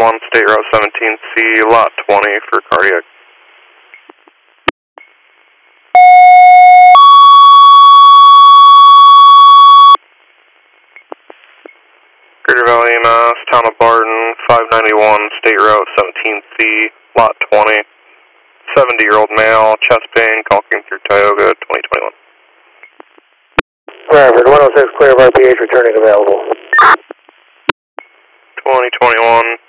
State Route 17C, Lot 20 for cardiac. Greater Valley, Mass, Town of Barton, 591 State Route 17C, Lot 20. 70-year-old male, chest pain, call came through Tioga, 2021. Bradford, 106, clear of RPH, returning available. 2021,